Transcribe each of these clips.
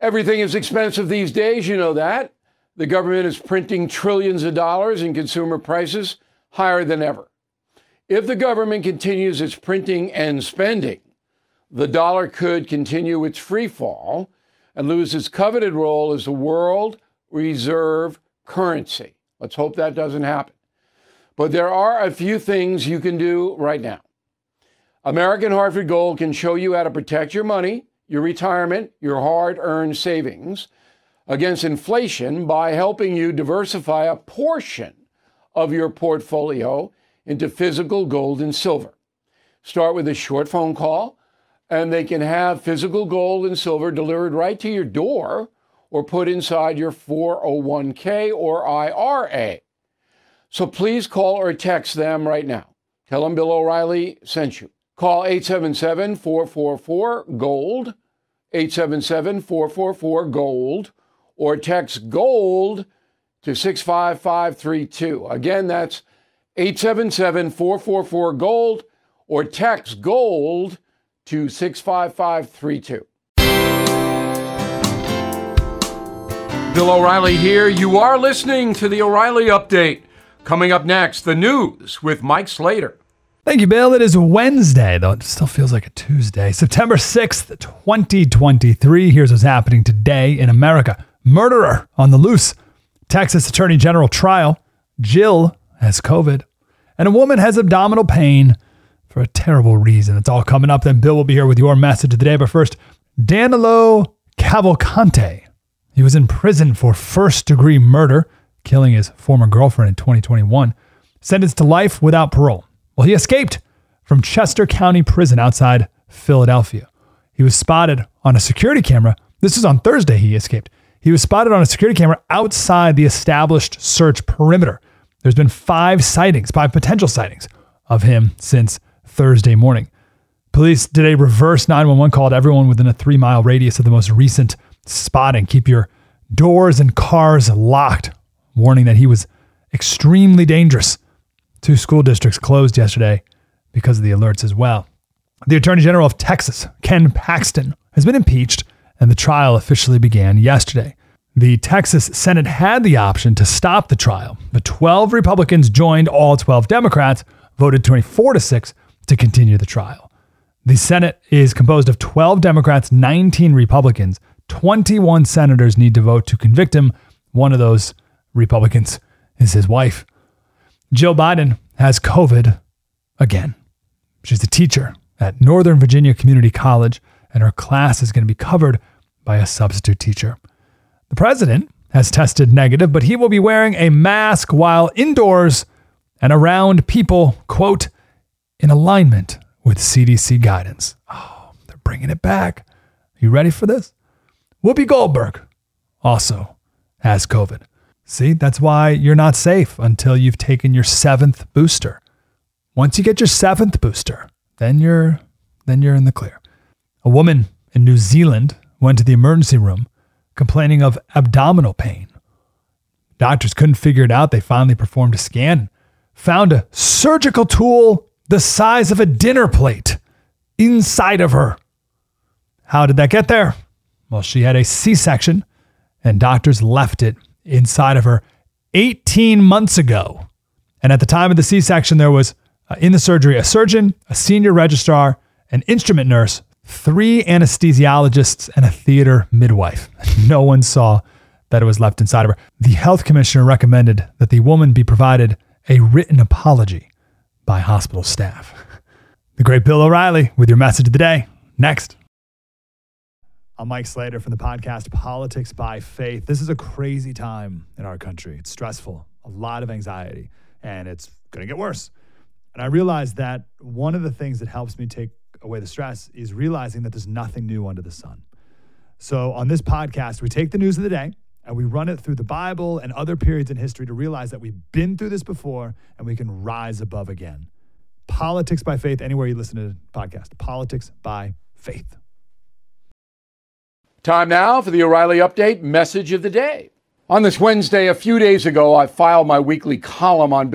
Everything is expensive these days, you know that. The government is printing trillions of dollars and consumer prices higher than ever. If the government continues its printing and spending, the dollar could continue its free fall and lose its coveted role as the world reserve currency. Let's hope that doesn't happen. But there are a few things you can do right now. American Hartford Gold can show you how to protect your money, your retirement, your hard-earned savings against inflation by helping you diversify a portion of your portfolio into physical gold and silver. Start with a short phone call, and they can have physical gold and silver delivered right to your door or put inside your 401k or IRA. So please call or text them right now. Tell them Bill O'Reilly sent you. Call 877-444-GOLD, 877-444-GOLD, or text GOLD to 65532. Again, that's 877-444-GOLD, or text GOLD to 65532. Bill O'Reilly here. You are listening to the O'Reilly Update. Coming up next, the news with Mike Slater. Thank you, Bill. It is Wednesday, though it still feels like a Tuesday. September 6th, 2023. Here's what's happening today in America. Murderer on the loose. Texas Attorney General trial. Jill has COVID. And a woman has abdominal pain for a terrible reason. It's all coming up. Then Bill will be here with your message of the day. But first, Danilo Cavalcante. He was in prison for first-degree murder, killing his former girlfriend in 2021. Sentenced to life without parole. Well, he escaped from Chester County Prison outside Philadelphia. He was spotted on a security camera. This was on Thursday he escaped. He was spotted on a security camera outside the established search perimeter. There's been 5 potential sightings of him since Thursday morning. Police did a reverse 911 call to everyone within a 3-mile radius of the most recent spotting. Keep your doors and cars locked, warning that he was extremely dangerous. 2 school districts closed yesterday because of the alerts as well. The Attorney General of Texas, Ken Paxton, has been impeached, and the trial officially began yesterday. The Texas Senate had the option to stop the trial, but 12 Republicans joined all 12 Democrats, voted 24-6 to continue the trial. The Senate is composed of 12 Democrats, 19 Republicans. 21 senators need to vote to convict him. One of those Republicans is his wife. Jill Biden has COVID again. She's a teacher at Northern Virginia Community College, and her class is going to be covered by a substitute teacher. The president has tested negative, but he will be wearing a mask while indoors and around people, quote, in alignment with CDC guidance. Oh, they're bringing it back. Are you ready for this? Whoopi Goldberg also has COVID. See, that's why you're not safe until you've taken your 7th booster. Once you get your 7th booster, then you're in the clear. A woman in New Zealand went to the emergency room complaining of abdominal pain. Doctors couldn't figure it out. They finally performed a scan, found a surgical tool the size of a dinner plate inside of her. How did that get there? Well, she had a C-section, and doctors left it inside of her 18 months ago. And at the time of the C-section, there was in the surgery a surgeon, a senior registrar, an instrument nurse, 3 anesthesiologists, and a theater midwife. No one saw that it was left inside of her. The health commissioner recommended that the woman be provided a written apology by hospital staff. The great Bill O'Reilly with your message of the day. Next. I'm Mike Slater from the podcast Politics by Faith. This is a crazy time in our country. It's stressful, a lot of anxiety, and it's going to get worse. And I realized that one of the things that helps me take away the stress is realizing that there's nothing new under the sun. So on this podcast, we take the news of the day and we run it through the Bible and other periods in history to realize that we've been through this before and we can rise above again. Politics by Faith, anywhere you listen to the podcast. Politics by Faith. Time now for the O'Reilly Update message of the day. On this Wednesday, a few days ago, I filed my weekly column on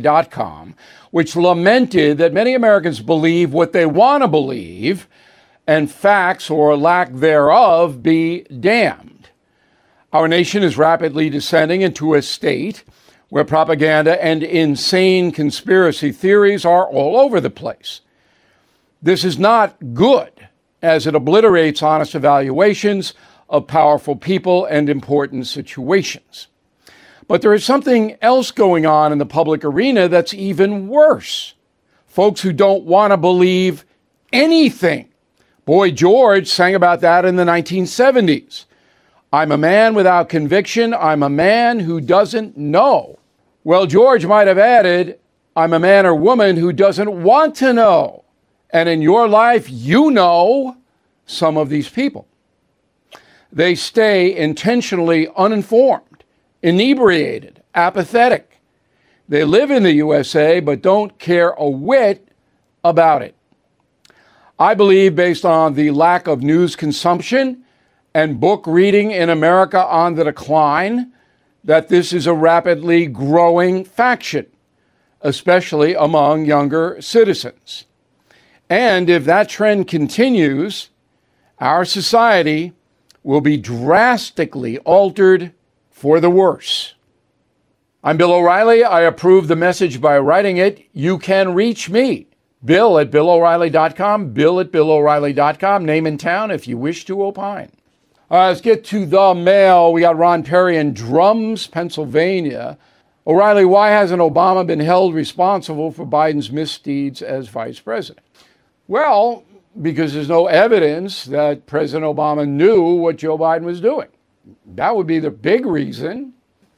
BillO'Reilly.com, which lamented that many Americans believe what they want to believe and facts or lack thereof be damned. Our nation is rapidly descending into a state where propaganda and insane conspiracy theories are all over the place. This is not good, as it obliterates honest evaluations of powerful people and important situations. But there is something else going on in the public arena that's even worse. Folks who don't want to believe anything. Boy George sang about that in the 1970s. I'm a man without conviction. I'm a man who doesn't know. Well, George might have added, I'm a man or woman who doesn't want to know. And in your life, you know some of these people. They stay intentionally uninformed, inebriated, apathetic. They live in the USA, but don't care a whit about it. I believe, based on the lack of news consumption and book reading in America on the decline, that this is a rapidly growing faction, especially among younger citizens. And if that trend continues, our society will be drastically altered for the worse. I'm Bill O'Reilly. I approve the message by writing it. You can reach me, Bill at BillO'Reilly.com, Bill at BillO'Reilly.com, name and town if you wish to opine. Let's get to the mail. We got Ron Perry in Drums, Pennsylvania. O'Reilly, why hasn't Obama been held responsible for Biden's misdeeds as vice president? Well, because there's no evidence that President Obama knew what Joe Biden was doing. That would be the big reason.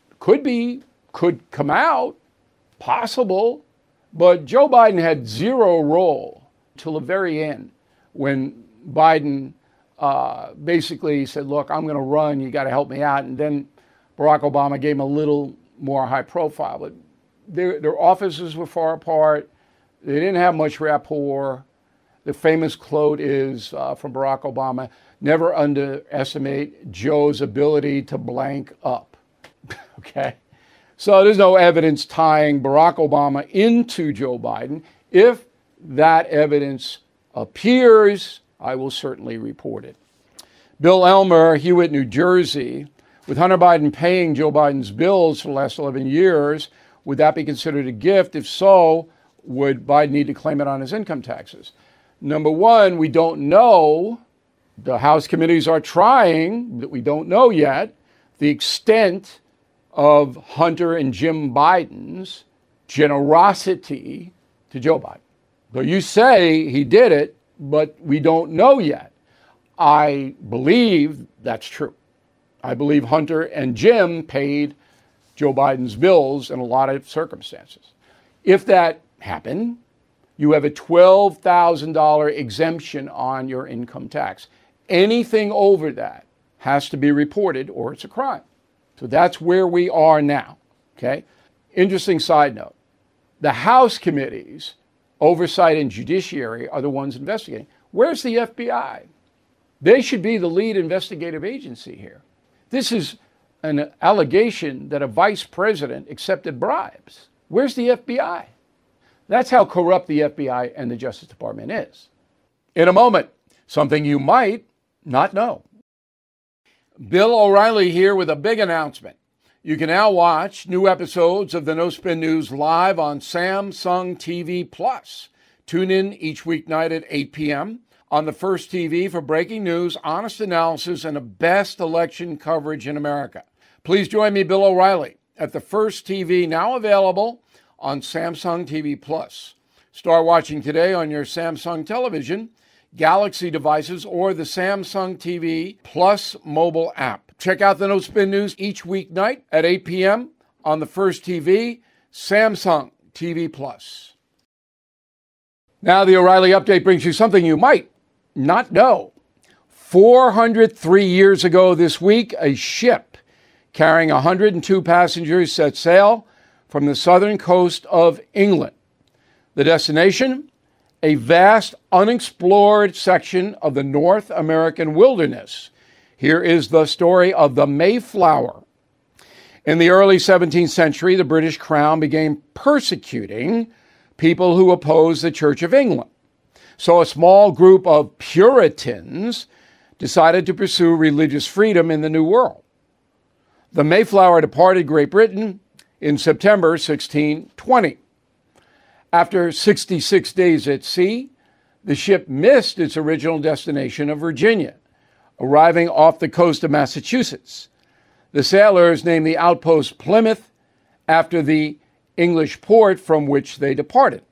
Could come out, possible, but Joe Biden had zero role till the very end when Biden basically said, look, I'm going to run, you got to help me out. And then Barack Obama gave him a little more high profile. But their offices were far apart. They didn't have much rapport. The famous quote is from Barack Obama, never underestimate Joe's ability to blank up. Okay? So there's no evidence tying Barack Obama into Joe Biden. If that evidence appears, I will certainly report it. Bill Elmer, Hewitt, New Jersey. With Hunter Biden paying Joe Biden's bills for the last 11 years, would that be considered a gift? If so, would Biden need to claim it on his income taxes? Number one, we don't know. The House committees are trying, but we don't know yet, the extent of Hunter and Jim Biden's generosity to Joe Biden. So you say he did it, but we don't know yet. I believe that's true. I believe Hunter and Jim paid Joe Biden's bills in a lot of circumstances. If that happened, you have a $12,000 exemption on your income tax. Anything over that has to be reported or it's a crime. So that's where we are now, okay? Interesting side note. The House committees, Oversight and Judiciary, are the ones investigating. Where's the FBI? They should be the lead investigative agency here. This is an allegation that a vice president accepted bribes. Where's the FBI? That's how corrupt the FBI and the Justice Department is. In a moment, something you might not know. Bill O'Reilly here with a big announcement. You can now watch new episodes of the No Spin News live on Samsung TV Plus. Tune in each weeknight at 8 p.m. on the First TV for breaking news, honest analysis, and the best election coverage in America. Please join me, Bill O'Reilly, at the First TV, now available on Samsung TV Plus. Start watching today on your Samsung television, Galaxy devices, or the Samsung TV Plus mobile app. Check out the No Spin News each weeknight at 8 p.m. on the First TV, Samsung TV Plus. Now the O'Reilly Update brings you something you might not know. 403 years ago this week, a ship carrying 102 passengers set sail from the southern coast of England. The destination? A vast, unexplored section of the North American wilderness. Here is the story of the Mayflower. In the early 17th century, the British Crown began persecuting people who opposed the Church of England. So a small group of Puritans decided to pursue religious freedom in the New World. The Mayflower departed Great Britain in September 1620. After 66 days at sea, the ship missed its original destination of Virginia, arriving off the coast of Massachusetts. The sailors named the outpost Plymouth after the English port from which they departed.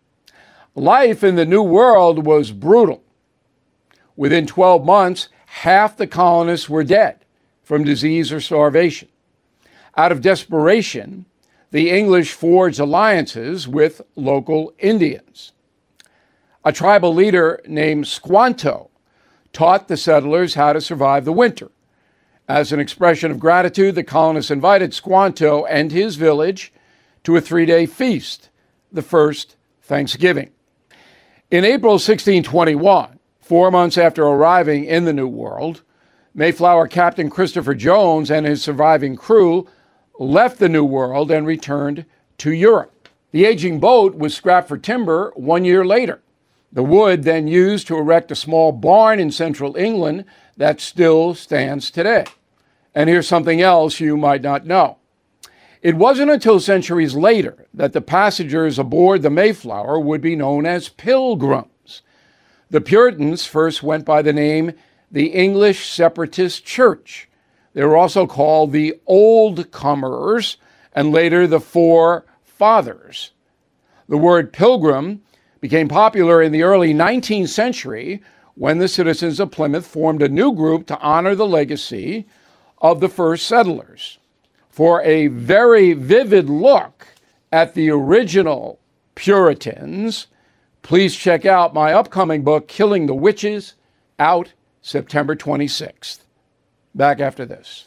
Life in the New World was brutal. Within 12 months, half the colonists were dead from disease or starvation. Out of desperation, the English forged alliances with local Indians. A tribal leader named Squanto taught the settlers how to survive the winter. As an expression of gratitude, the colonists invited Squanto and his village to a 3-day feast, the first Thanksgiving. In April 1621, 4 months after arriving in the New World, Mayflower Captain Christopher Jones and his surviving crew left the New World and returned to Europe. The aging boat was scrapped for timber 1 year later. The wood then used to erect a small barn in central England that still stands today. And here's something else you might not know. It wasn't until centuries later that the passengers aboard the Mayflower would be known as pilgrims. The Puritans first went by the name the English Separatist Church. They were also called the Old Comers and later the Four Fathers. The word pilgrim became popular in the early 19th century when the citizens of Plymouth formed a new group to honor the legacy of the first settlers. For a very vivid look at the original Puritans, please check out my upcoming book, Killing the Witches, out September 26th. Back after this.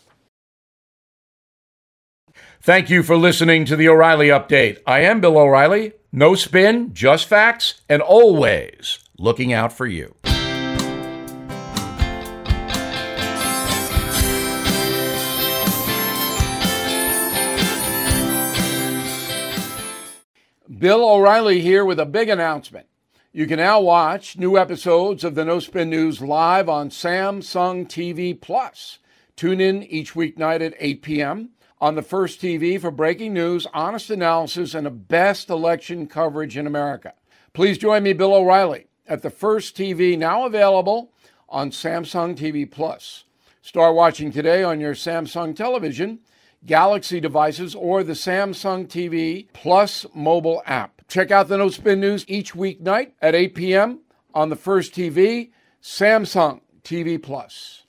Thank you for listening to the O'Reilly Update. I am Bill O'Reilly. No spin, just facts, and always looking out for you. Bill O'Reilly here with a big announcement. You can now watch new episodes of the No Spin News live on Samsung TV Plus. Tune in each weeknight at 8 p.m. on the First TV for breaking news, honest analysis, and the best election coverage in America. Please join me, Bill O'Reilly, at the First TV, now available on Samsung TV Plus. Start watching today on your Samsung television, Galaxy devices, or the Samsung TV Plus mobile app. Check out the No Spin News each weeknight at 8 p.m. on the First TV, Samsung TV Plus.